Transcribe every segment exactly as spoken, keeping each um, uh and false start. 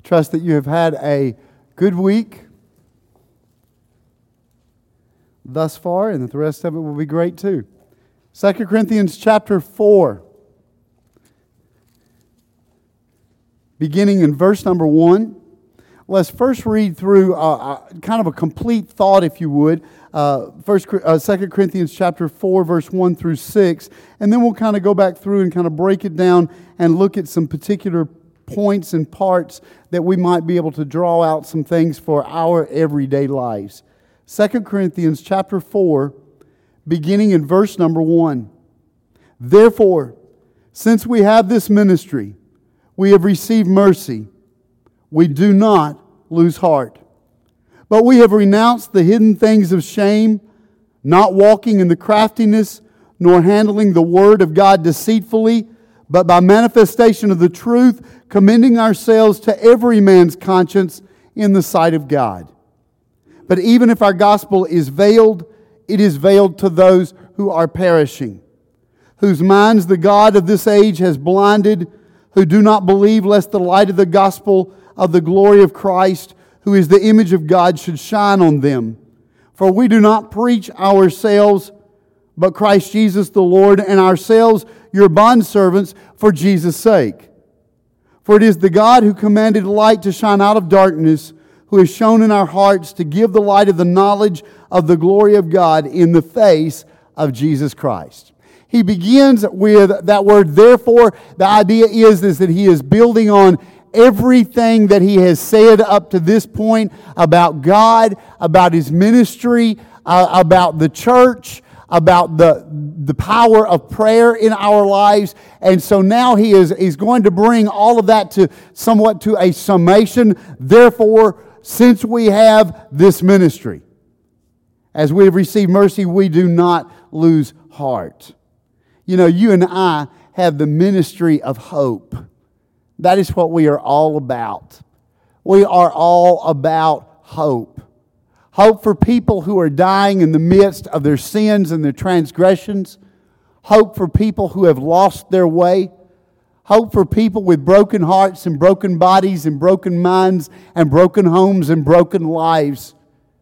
Trust that you have had a good week thus far, and that the rest of it will be great too. Second Corinthians chapter four, beginning in verse number one. Let's first read through uh, uh, kind of a complete thought, if you would. Uh, First, uh, Second Corinthians chapter four, verse one through six, and then we'll kind of go back through and kind of break it down and look at some particular points and parts that we might be able to draw out some things for our everyday lives. Second Corinthians chapter four, beginning in verse number one. Therefore, since we have this ministry, we have received mercy. We do not lose heart. But we have renounced the hidden things of shame, not walking in the craftiness, nor handling the word of God deceitfully, but by manifestation of the truth, commending ourselves to every man's conscience in the sight of God. But even if our gospel is veiled, it is veiled to those who are perishing, whose minds the God of this age has blinded, who do not believe lest the light of the gospel of the glory of Christ, who is the image of God, should shine on them. For we do not preach ourselves, but Christ Jesus the Lord, and ourselves your bondservants for Jesus' sake. For it is the God who commanded light to shine out of darkness, who has shown in our hearts to give the light of the knowledge of the glory of God in the face of Jesus Christ. He begins with that word, therefore. The idea is, is that he is building on everything that he has said up to this point about God, about his ministry, uh, about the church, about the, the power of prayer in our lives. And so now he is he's going to bring all of that to somewhat to a summation. Therefore, since we have this ministry, as we have received mercy, we do not lose heart. You know, you and I have the ministry of hope. That is what we are all about. We are all about hope. Hope for people who are dying in the midst of their sins and their transgressions. Hope for people who have lost their way. Hope for people with broken hearts and broken bodies and broken minds and broken homes and broken lives.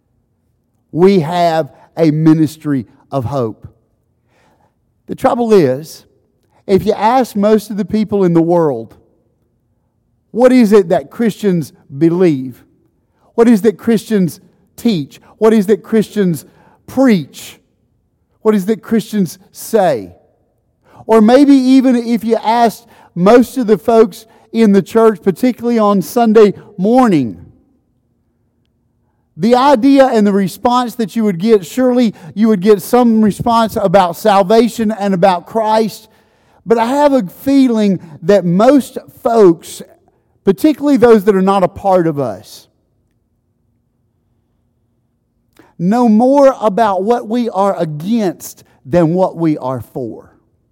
We have a ministry of hope. The trouble is, if you ask most of the people in the world, what is it that Christians believe? What is it that Christians teach? What is it that Christians preach? What is it that Christians say? Or maybe even if you asked most of the folks in the church, particularly on Sunday morning, the idea and the response that you would get, surely you would get some response about salvation and about Christ. But I have a feeling that most folks, particularly those that are not a part of us, know more about what we are against than what we are for.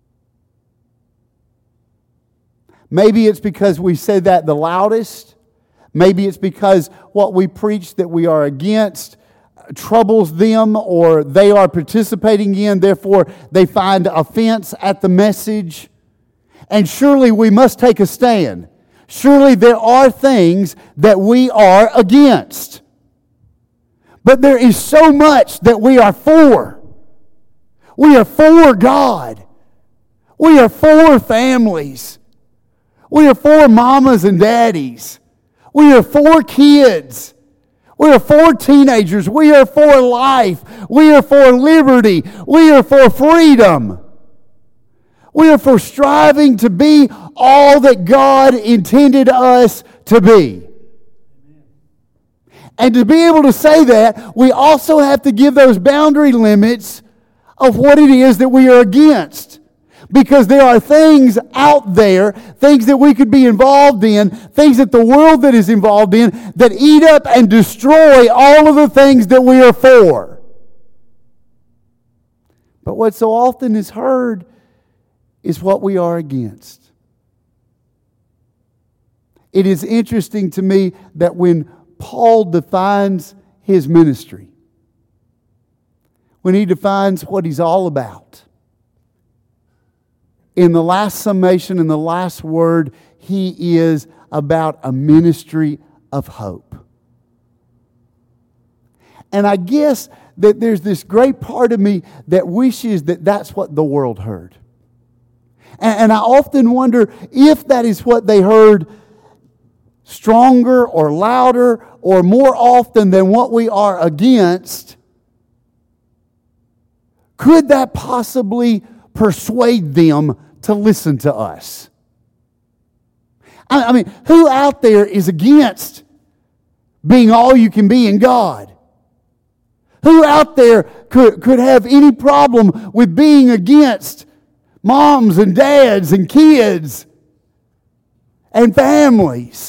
Maybe it's because we say that the loudest. Maybe it's because what we preach that we are against troubles them, or they are participating in, therefore they find offense at the message. And surely we must take a stand. Surely there are things that we are against. But there is so much that we are for. We are for God. We are for families. We are for mamas and daddies. We are for kids. We are for teenagers. We are for life. We are for liberty. We are for freedom. We are for striving to be all that God intended us to be. And to be able to say that, we also have to give those boundary limits of what it is that we are against. Because there are things out there, things that we could be involved in, things that the world that is involved in, that eat up and destroy all of the things that we are for. But what so often is heard is what we are against. It is interesting to me that when Paul defines his ministry, when he defines what he's all about, in the last summation, in the last word, he is about a ministry of hope. And I guess that there's this great part of me that wishes that that's what the world heard. And, and I often wonder if that is what they heard stronger or louder or more often than what we are against, could that possibly persuade them to listen to us? I, I mean, who out there is against being all you can be in God? Who out there could, could have any problem with being against moms and dads and kids and families?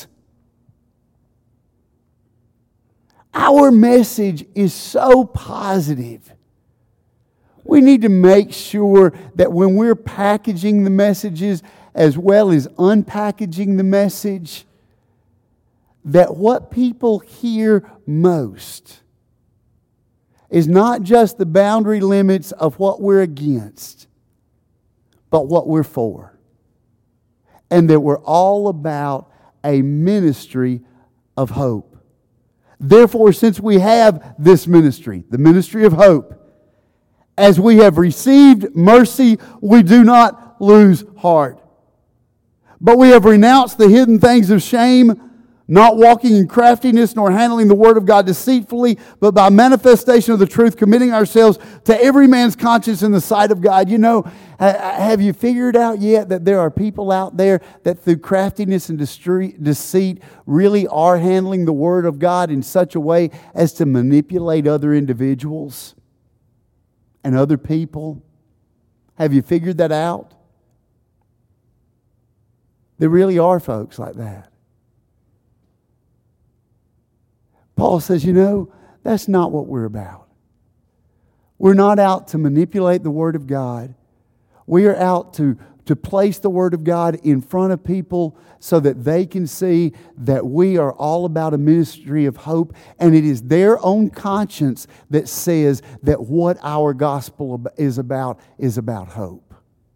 Our message is so positive. We need to make sure that when we're packaging the messages as well as unpackaging the message, that what people hear most is not just the boundary limits of what we're against, but what we're for. And that we're all about a ministry of hope. Therefore, since we have this ministry, the ministry of hope, as we have received mercy, we do not lose heart. But we have renounced the hidden things of shame, not walking in craftiness, nor handling the word of God deceitfully, but by manifestation of the truth, committing ourselves to every man's conscience in the sight of God. You know, have you figured out yet that there are people out there that through craftiness and deceit really are handling the word of God in such a way as to manipulate other individuals and other people? Have you figured that out? There really are folks like that. Paul says, you know, that's not what we're about. We're not out to manipulate the Word of God. We are out to, to place the Word of God in front of people so that they can see that we are all about a ministry of hope, and it is their own conscience that says that what our gospel is about is about hope.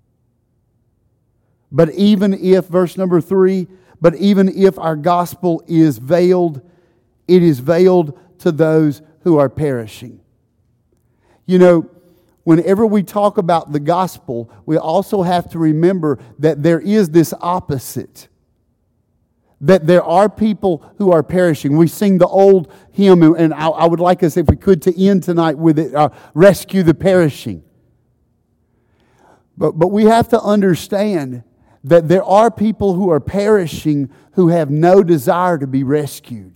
But even if, verse number three, but even if our gospel is veiled, it is veiled to those who are perishing. You know, whenever we talk about the gospel, we also have to remember that there is this opposite. That there are people who are perishing. We sing the old hymn, and I, I would like us, if we could, to end tonight with it, uh, rescue the perishing. But, but we have to understand that there are people who are perishing who have no desire to be rescued.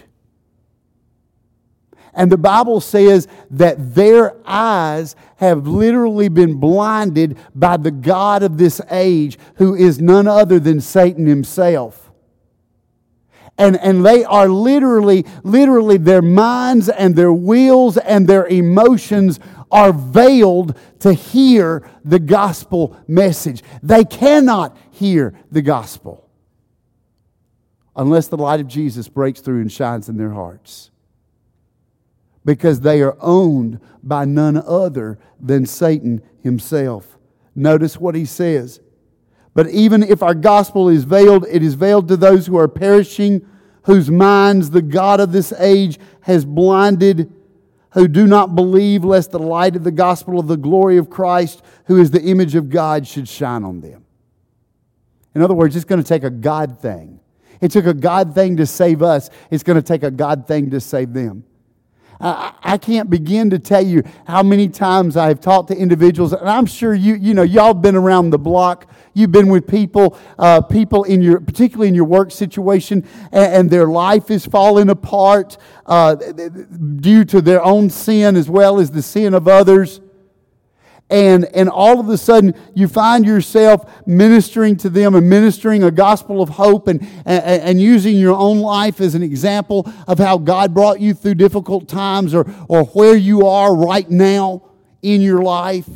And the Bible says that their eyes have literally been blinded by the god of this age, who is none other than Satan himself. And, and they are literally, literally, their minds and their wills and their emotions are veiled to hear the gospel message. They cannot hear the gospel unless the light of Jesus breaks through and shines in their hearts. Because they are owned by none other than Satan himself. Notice what he says. But even if our gospel is veiled, it is veiled to those who are perishing, whose minds the god of this age has blinded, who do not believe, lest the light of the gospel of the glory of Christ, who is the image of God, should shine on them. In other words, it's going to take a God thing. It took a God thing to save us. It's going to take a God thing to save them. I, I can't begin to tell you how many times I've talked to individuals, and I'm sure you, you know, y'all been around the block. You've been with people, uh, people in your, particularly in your work situation, and, and their life is falling apart uh, due to their own sin as well as the sin of others. And, and all of a sudden, you find yourself ministering to them and ministering a gospel of hope and, and, and using your own life as an example of how God brought you through difficult times or, or where you are right now in your life.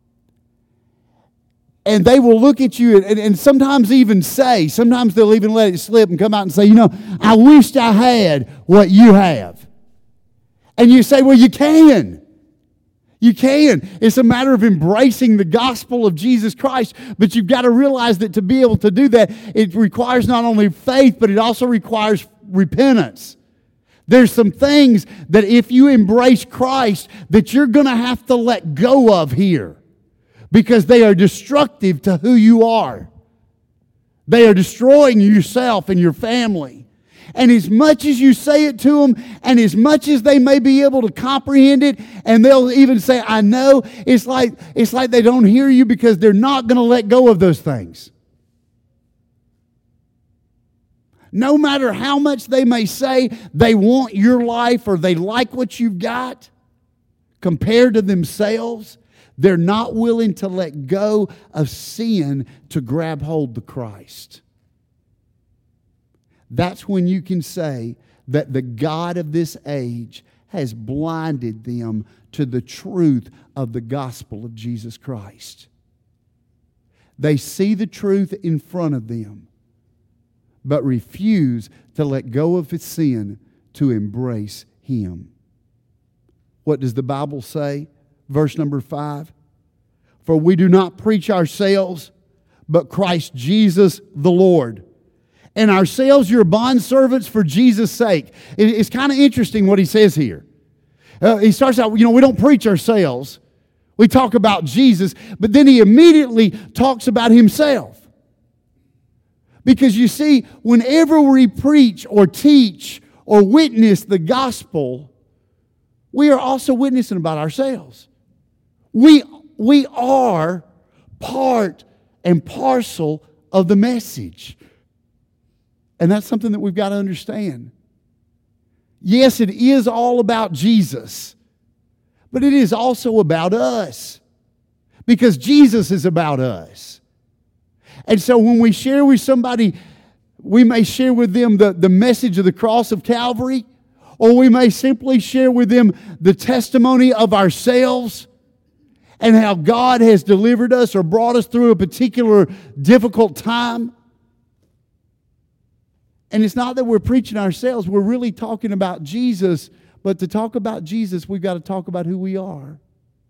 And they will look at you and, and sometimes even say, sometimes they'll even let it slip and come out and say, you know, I wished I had what you have. And you say, well, you can. You can. It's a matter of embracing the gospel of Jesus Christ. But you've got to realize that to be able to do that, it requires not only faith, but it also requires repentance. There's some things that if you embrace Christ, that you're going to have to let go of here, because they are destructive to who you are. They are destroying yourself and your family. And as much as you say it to them, and as much as they may be able to comprehend it, and they'll even say, I know, it's like, it's like they don't hear you because they're not going to let go of those things. No matter how much they may say they want your life or they like what you've got, compared to themselves, they're not willing to let go of sin to grab hold of Christ. That's when you can say that the God of this age has blinded them to the truth of the gospel of Jesus Christ. They see the truth in front of them, but refuse to let go of its sin to embrace Him. What does the Bible say? Verse number five. For we do not preach ourselves, but Christ Jesus the Lord. And ourselves your bondservants for Jesus' sake. It's kind of interesting what he says here. Uh, he starts out, you know, we don't preach ourselves. We talk about Jesus, but then he immediately talks about himself. Because you see, whenever we preach or teach or witness the gospel, we are also witnessing about ourselves. We, we are part and parcel of the message. And that's something that we've got to understand. Yes, it is all about Jesus, but it is also about us, because Jesus is about us. And so when we share with somebody, we may share with them the, the message of the cross of Calvary, or we may simply share with them the testimony of ourselves and how God has delivered us or brought us through a particular difficult time. And it's not that we're preaching ourselves. We're really talking about Jesus. But to talk about Jesus, we've got to talk about who we are.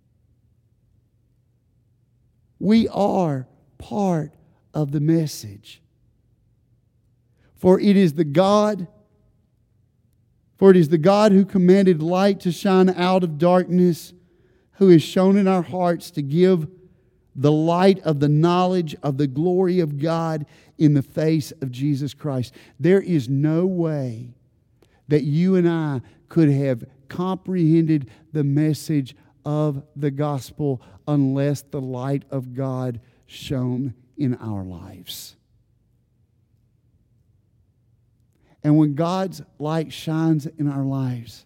We are part of the message. For it is the God, for it is the God who commanded light to shine out of darkness, who has shown in our hearts to give the light of the knowledge of the glory of God in the face of Jesus Christ. There is no way that you and I could have comprehended the message of the gospel unless the light of God shone in our lives. And when God's light shines in our lives,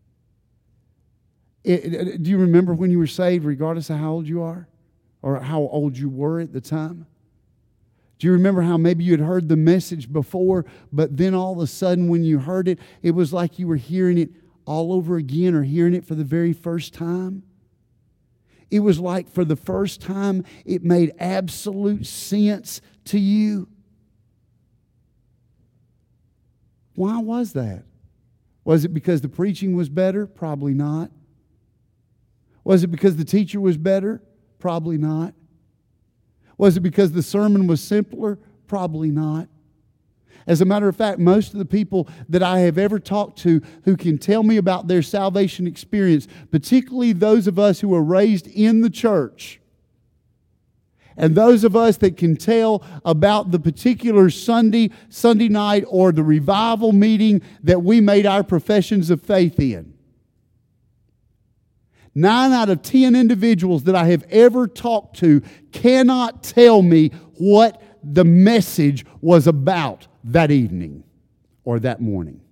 it, it, do you remember when you were saved, regardless of how old you are? Or how old you were at the time? Do you remember how maybe you had heard the message before, but then all of a sudden when you heard it, it was like you were hearing it all over again or hearing it for the very first time? It was like for the first time it made absolute sense to you. Why was that? Was it because the preaching was better? Probably not. Was it because the teacher was better? Probably not. Was it because the sermon was simpler? Probably not. As a matter of fact, most of the people that I have ever talked to who can tell me about their salvation experience, particularly those of us who were raised in the church, and those of us that can tell about the particular Sunday, Sunday night, or the revival meeting that we made our professions of faith in, Nine out of ten individuals that I have ever talked to cannot tell me what the message was about that evening or that morning.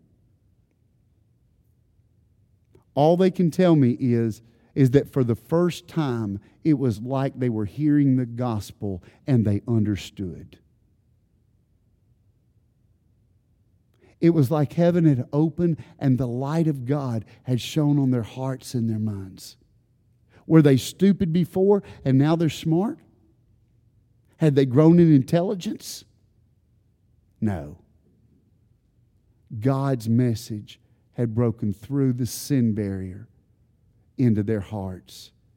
All they can tell me is, is that for the first time, it was like they were hearing the gospel and they understood. It was like heaven had opened and the light of God had shone on their hearts and their minds. Were they stupid before and now they're smart? Had they grown in intelligence? No. God's message had broken through the sin barrier into their hearts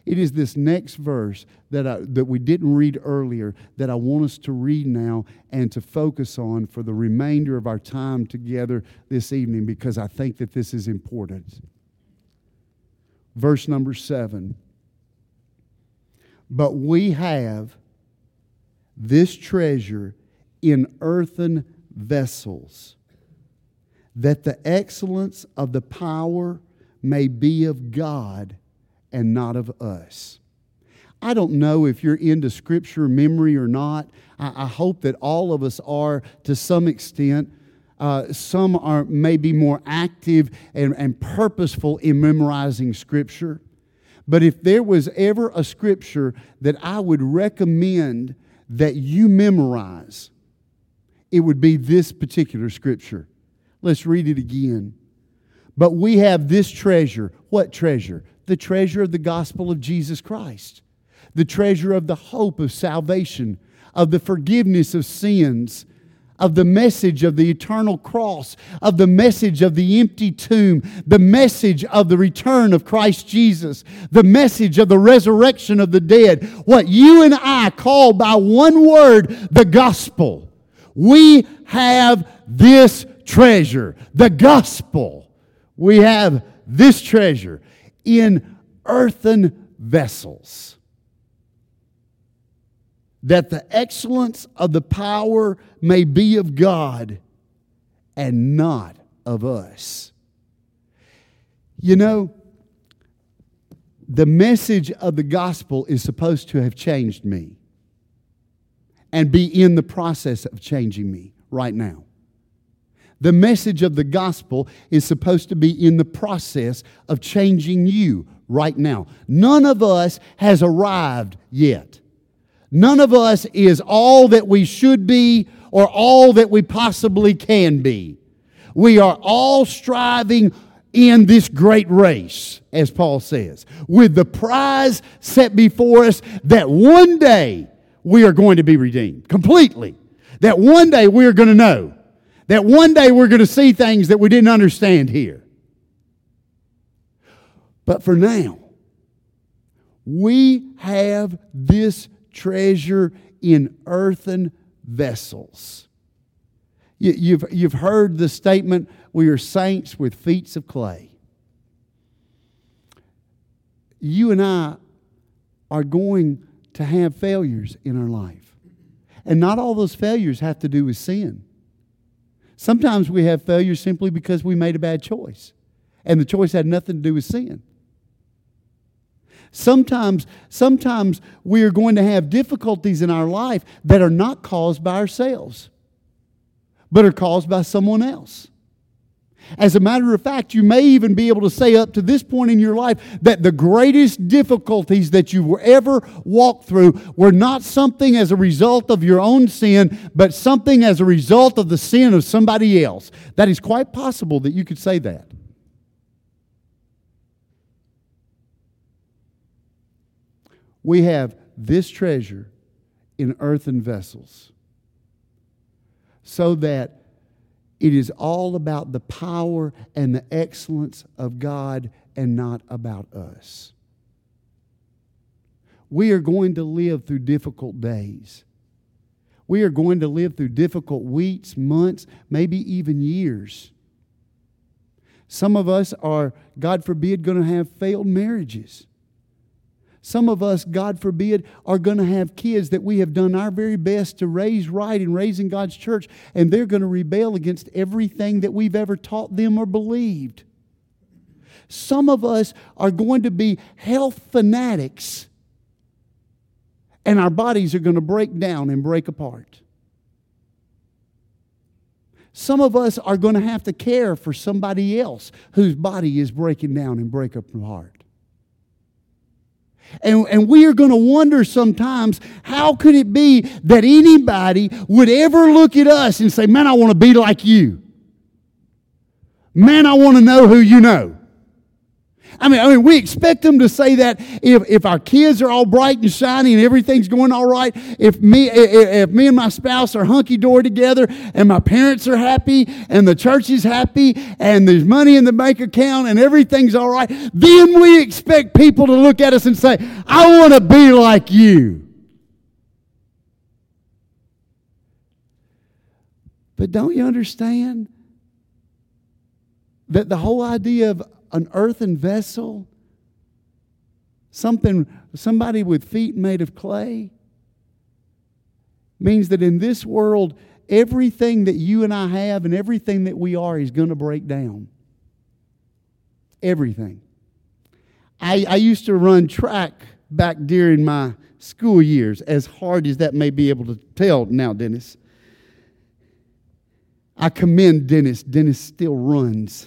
It is this next verse that I, that we didn't read earlier that I want us to read now and to focus on for the remainder of our time together this evening, because I think that this is important. Verse number seven. But we have this treasure in earthen vessels, that the excellence of the power may be of God and not of us. I don't know if you're into Scripture memory or not. I, I hope that all of us are to some extent. Uh, some are maybe more active and, and purposeful in memorizing Scripture. But if there was ever a Scripture that I would recommend that you memorize, it would be this particular Scripture. Let's read it again. But we have this treasure. What treasure? The treasure of the gospel of Jesus Christ. The treasure of the hope of salvation, of the forgiveness of sins, of the message of the eternal cross, of the message of the empty tomb, the message of the return of Christ Jesus, the message of the resurrection of the dead. What you and I call by one word, the gospel. We have this treasure, the gospel. We have this treasure in earthen vessels, that the excellence of the power may be of God and not of us. You know, the message of the gospel is supposed to have changed me and be in the process of changing me right now. The message of the gospel is supposed to be in the process of changing you right now. None of us has arrived yet. None of us is all that we should be or all that we possibly can be. We are all striving in this great race, as Paul says, with the prize set before us that one day we are going to be redeemed completely. That one day we are going to know. That one day we're going to see things that we didn't understand here. But for now, we have this treasure in earthen vessels. You, you've, you've heard the statement, we are saints with feet of clay. You and I are going to have failures in our life. And not all those failures have to do with sin. Sometimes we have failures simply because we made a bad choice. And the choice had nothing to do with sin. Sometimes, sometimes we are going to have difficulties in our life that are not caused by ourselves, but are caused by someone else. As a matter of fact, you may even be able to say up to this point in your life that the greatest difficulties that you ever walked through were not something as a result of your own sin, but something as a result of the sin of somebody else. That is quite possible that you could say that. We have this treasure in earthen vessels, so that it is all about the power and the excellence of God and not about us. We are going to live through difficult days. We are going to live through difficult weeks, months, maybe even years. Some of us are, God forbid, going to have failed marriages. Some of us, God forbid, are going to have kids that we have done our very best to raise right and raise in God's church, and they're going to rebel against everything that we've ever taught them or believed. Some of us are going to be health fanatics, and our bodies are going to break down and break apart. Some of us are going to have to care for somebody else whose body is breaking down and break apart. And, and we are going to wonder sometimes, how could it be that anybody would ever look at us and say, man, I want to be like you. Man, I want to know who you know. I mean, I mean, we expect them to say that if, if our kids are all bright and shiny and everything's going all right, if me if, if me and my spouse are hunky-dory together and my parents are happy and the church is happy and there's money in the bank account and everything's all right, then we expect people to look at us and say, I want to be like you. But don't you understand that the whole idea of an earthen vessel, something, somebody with feet made of clay, means that in this world, everything that you and I have and everything that we are is going to break down. Everything. I, I used to run track back during my school years, as hard as that may be able to tell now, Dennis. I commend Dennis. Dennis still runs.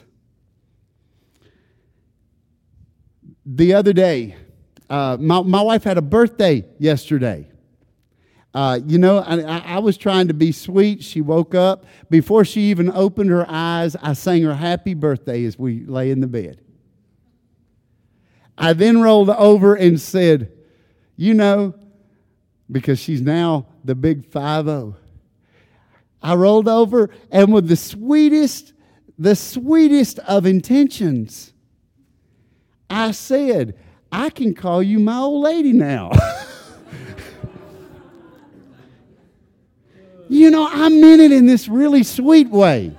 The other day, uh, my, my wife had a birthday yesterday. Uh, you know, I, I was trying to be sweet. She woke up. Before she even opened her eyes, I sang her happy birthday as we lay in the bed. I then rolled over and said, you know, because she's now the big five oh. I rolled over and with the sweetest, the sweetest of intentions, I said, I can call you my old lady now. You know, I meant it in this really sweet way.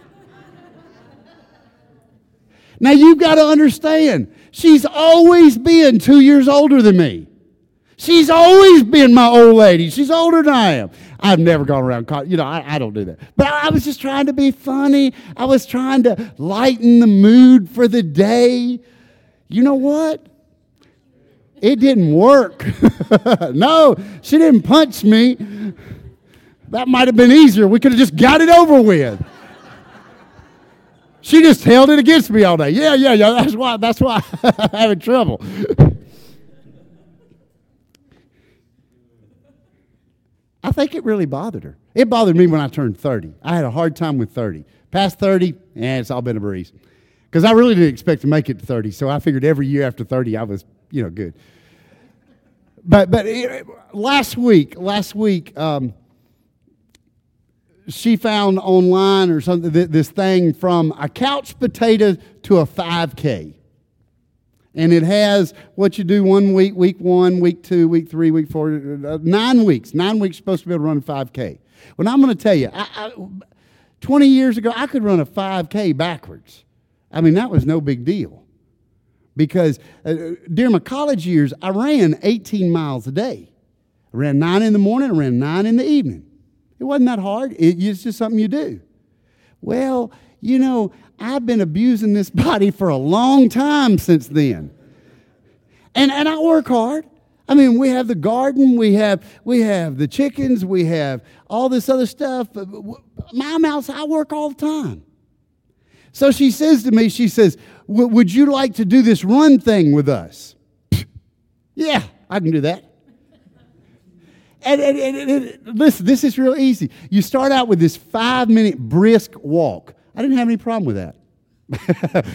Now, you've got to understand, she's always been two years older than me. She's always been my old lady. She's older than I am. I've never gone around, call, you know, I, I don't do that. But I was just trying to be funny. I was trying to lighten the mood for the day. You know what? It didn't work. No, she didn't punch me. That might have been easier. We could have just got it over with. She just held it against me all day. Yeah, yeah, yeah. That's why, that's why I'm having trouble. I think it really bothered her. It bothered me when I turned thirty. I had a hard time with thirty. Past thirty, eh, it's all been a breeze. Because I really didn't expect to make it to thirty, so I figured every year after thirty I was, you know, good. But but it, last week, last week, um, she found online or something this thing from a couch potato to a five K. And it has what you do one week, week one, week two, week three, week four, uh, nine weeks. Nine weeks you're supposed to be able to run a five K. Well, I'm going to tell you, I, I, twenty years ago, I could run a five K backwards. I mean, that was no big deal. Because uh, during my college years, I ran eighteen miles a day. I ran nine in the morning, I ran nine in the evening. It wasn't that hard. It, it's just something you do. Well, you know, I've been abusing this body for a long time since then. And and I work hard. I mean, we have the garden, we have we have the chickens, we have all this other stuff. I'm outside, I work all the time. So she says to me, she says, would you like to do this run thing with us? Yeah, I can do that. And, and, and, and listen, this is real easy. You start out with this five-minute brisk walk. I didn't have any problem with that.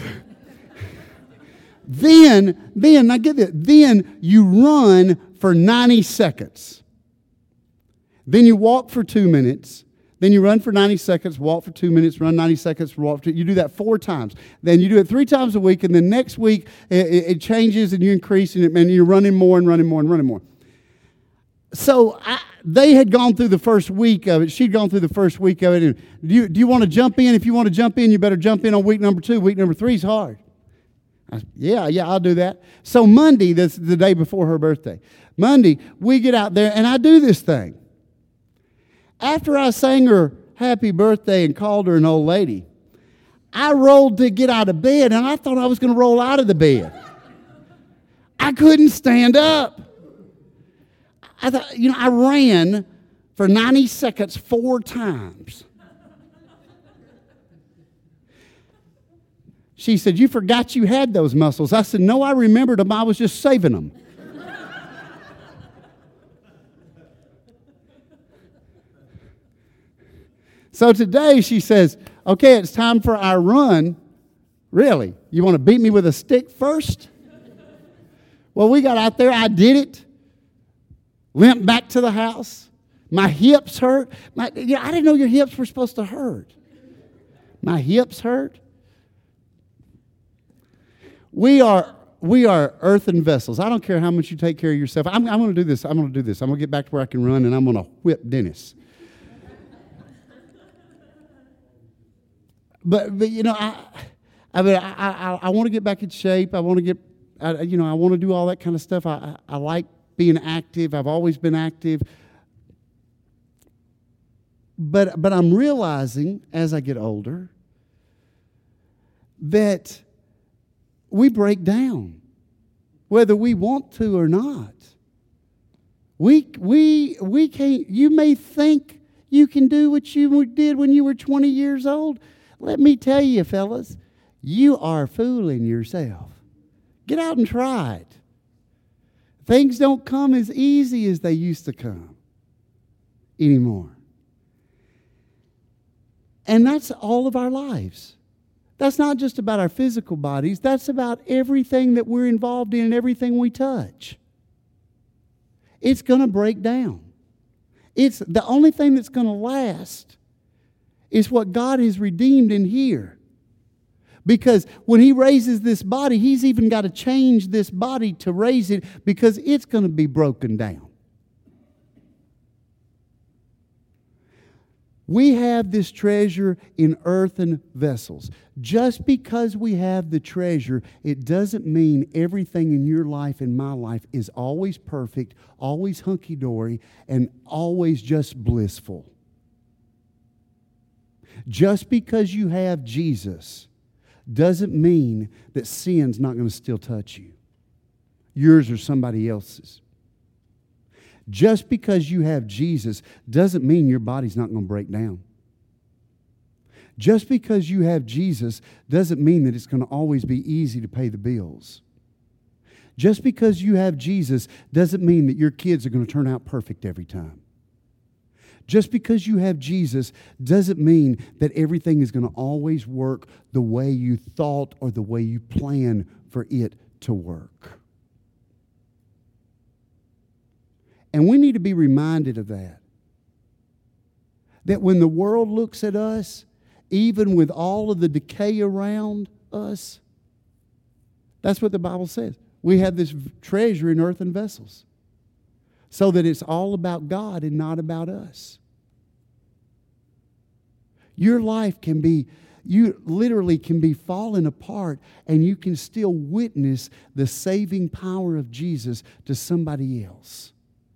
then, then, now get this, then you run for ninety seconds. Then you walk for two minutes. Then you run for ninety seconds, walk for two minutes, run ninety seconds, walk for two. You do that four times. Then you do it three times a week, and then next week it, it changes and you increase, and, it, and you're running more and running more and running more. So I, they had gone through the first week of it. She'd gone through the first week of it. And do you, do you want to jump in? If you want to jump in, you better jump in on week number two. Week number three is hard. I said, yeah, yeah, I'll do that. So Monday, that's the day before her birthday. Monday, we get out there, and I do this thing. After I sang her happy birthday and called her an old lady, I rolled to get out of bed, and I thought I was going to roll out of the bed. I couldn't stand up. I thought, you know, I ran for ninety seconds four times. She said, you forgot you had those muscles. I said, no, I remembered them. I was just saving them. So today she says, okay, it's time for our run. Really? You want to beat me with a stick first? Well, we got out there. I did it. Limped back to the house. My hips hurt. My, you know, I didn't know your hips were supposed to hurt. My hips hurt. We are we are earthen vessels. I don't care how much you take care of yourself. I'm, I'm going to do this. I'm going to do this. I'm going to get back to where I can run, and I'm going to whip Dennis. But but you know I I mean I I, I want to get back in shape. I want to get I, you know I want to do all that kind of stuff. I, I I like being active. I've always been active. But but I'm realizing as I get older that we break down, whether we want to or not. We we we can't. You may think you can do what you did when you were twenty years old. Let me tell you, fellas, you are fooling yourself. Get out and try it. Things don't come as easy as they used to come anymore. And that's all of our lives. That's not just about our physical bodies. That's about everything that we're involved in and everything we touch. It's going to break down. It's the only thing that's going to last is what God has redeemed in here. Because when He raises this body, He's even got to change this body to raise it because it's going to be broken down. We have this treasure in earthen vessels. Just because we have the treasure, it doesn't mean everything in your life and my life is always perfect, always hunky-dory, and always just blissful. Just because you have Jesus doesn't mean that sin's not going to still touch you. Yours or somebody else's. Just because you have Jesus doesn't mean your body's not going to break down. Just because you have Jesus doesn't mean that it's going to always be easy to pay the bills. Just because you have Jesus doesn't mean that your kids are going to turn out perfect every time. Just because you have Jesus doesn't mean that everything is going to always work the way you thought or the way you plan for it to work. And we need to be reminded of that. That when the world looks at us, even with all of the decay around us, that's what the Bible says. We have this treasure in earthen vessels. So that it's all about God and not about us. Your life can be, you literally can be falling apart and you can still witness the saving power of Jesus to somebody else.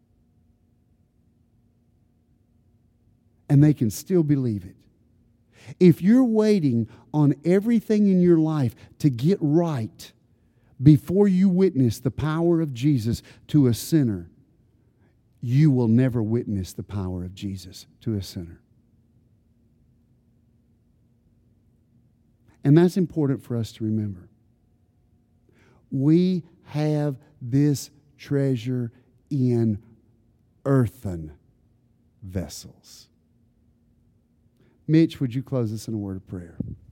And they can still believe it. If you're waiting on everything in your life to get right before you witness the power of Jesus to a sinner, you will never witness the power of Jesus to a sinner. And that's important for us to remember. We have this treasure in earthen vessels. Mitch, would you close us in a word of prayer?